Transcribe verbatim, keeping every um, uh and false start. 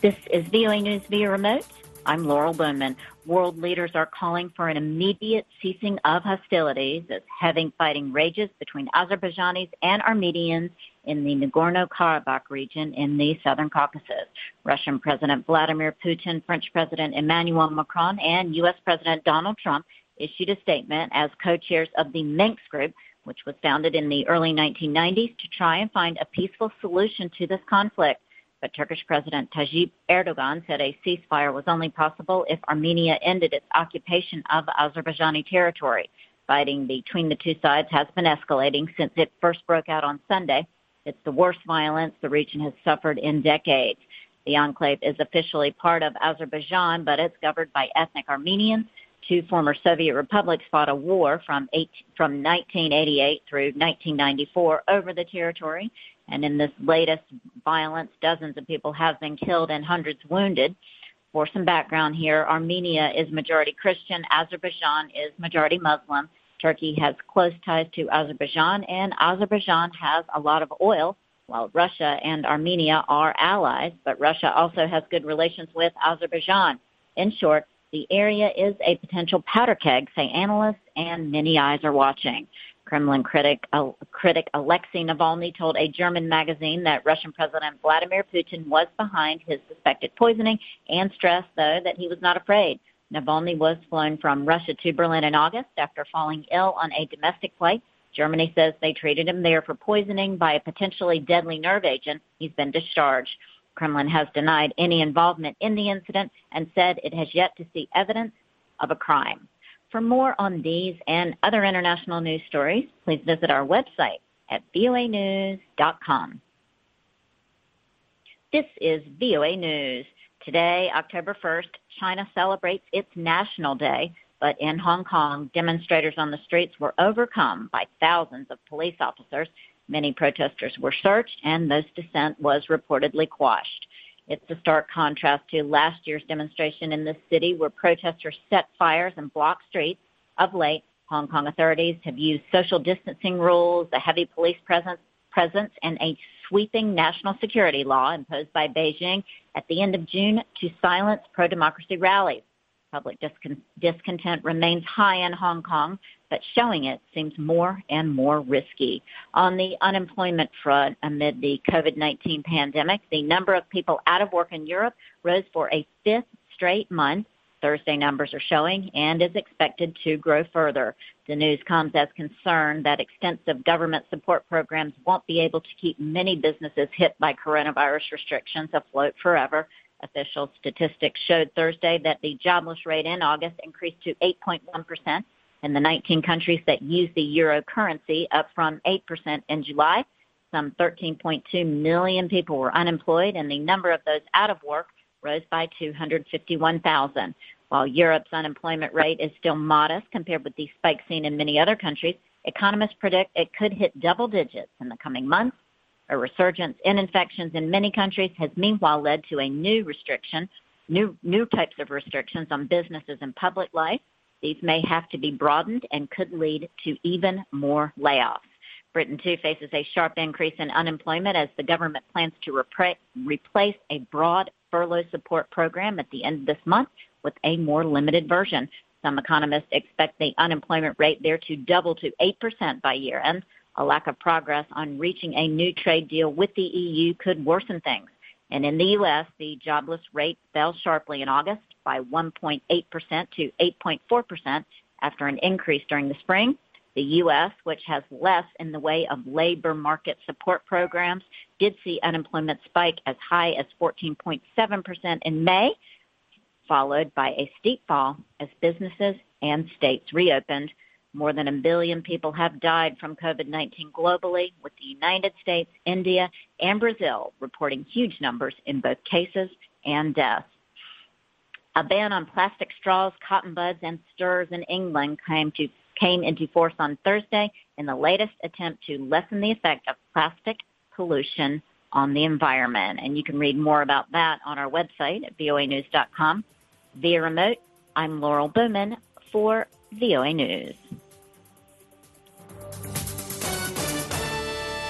This is V O A News via remote. I'm Laurel Bowman. World leaders are calling for an immediate ceasing of hostilities as heavy fighting rages between Azerbaijanis and Armenians in the Nagorno-Karabakh region in the southern Caucasus. Russian President Vladimir Putin, French President Emmanuel Macron, and U S President Donald Trump issued a statement as co-chairs of the Minsk Group, which was founded in the early nineteen nineties to try and find a peaceful solution to this conflict. But Turkish President Tayyip Erdogan said a ceasefire was only possible if Armenia ended its occupation of Azerbaijani territory. Fighting between the two sides has been escalating since it first broke out on Sunday. It's the worst violence the region has suffered in decades. The enclave is officially part of Azerbaijan, but it's governed by ethnic Armenians. Two former Soviet republics fought a war from, eight, from nineteen eighty-eight through nineteen ninety-four over the territory. And in this latest violence, dozens of people have been killed and hundreds wounded. For some background here, Armenia is majority Christian. Azerbaijan is majority Muslim. Turkey has close ties to Azerbaijan, and Azerbaijan has a lot of oil, while Russia and Armenia are allies. But Russia also has good relations with Azerbaijan. In short, the area is a potential powder keg, say analysts, and many eyes are watching. Kremlin critic, uh, critic Alexei Navalny told a German magazine that Russian President Vladimir Putin was behind his suspected poisoning and stressed, though, that he was not afraid. Navalny was flown from Russia to Berlin in August after falling ill on a domestic flight. Germany says they treated him there for poisoning by a potentially deadly nerve agent. He's been discharged. Kremlin has denied any involvement in the incident and said it has yet to see evidence of a crime. For more on these and other international news stories, please visit our website at V O A news dot com. This is V O A News. Today, October first, China celebrates its National Day, but in Hong Kong, demonstrators on the streets were overcome by thousands of police officers. Many protesters were searched, and most dissent was reportedly quashed. It's a stark contrast to last year's demonstration in this city where protesters set fires and blocked streets. Of late, Hong Kong authorities have used social distancing rules, a heavy police presence, presence and a sweeping national security law imposed by Beijing at the end of June to silence pro-democracy rallies. Public discon- discontent remains high in Hong Kong, but showing it seems more and more risky. On the unemployment front, amid the COVID nineteen pandemic, the number of people out of work in Europe rose for a fifth straight month. Thursday numbers are showing and is expected to grow further. The news comes as concern that extensive government support programs won't be able to keep many businesses hit by coronavirus restrictions afloat forever. Official statistics showed Thursday that the jobless rate in August increased to eight point one percent in the nineteen countries that use the euro currency, up from eight percent in July. Some thirteen point two million people were unemployed, and the number of those out of work rose by two hundred fifty-one thousand. While Europe's unemployment rate is still modest compared with the spike seen in many other countries, economists predict it could hit double digits in the coming months. A resurgence in infections in many countries has meanwhile led to a new restriction, new new types of restrictions on businesses and public life. These may have to be broadened and could lead to even more layoffs. Britain, too, faces a sharp increase in unemployment as the government plans to repra- replace a broad furlough support program at the end of this month with a more limited version. Some economists expect the unemployment rate there to double to eight percent by year end. A lack of progress on reaching a new trade deal with the E U could worsen things. And in the U S, the jobless rate fell sharply in August by one point eight percent to eight point four percent after an increase during the spring. The U S, which has less in the way of labor market support programs, did see unemployment spike as high as fourteen point seven percent in May, followed by a steep fall as businesses and states reopened. More than a billion people have died from COVID nineteen globally, with the United States, India, and Brazil reporting huge numbers in both cases and deaths. A ban on plastic straws, cotton buds, and stirrers in England came to came into force on Thursday in the latest attempt to lessen the effect of plastic pollution on the environment. And you can read more about that on our website at V O A news dot com. Via remote, I'm Laurel Bowman for V O A News.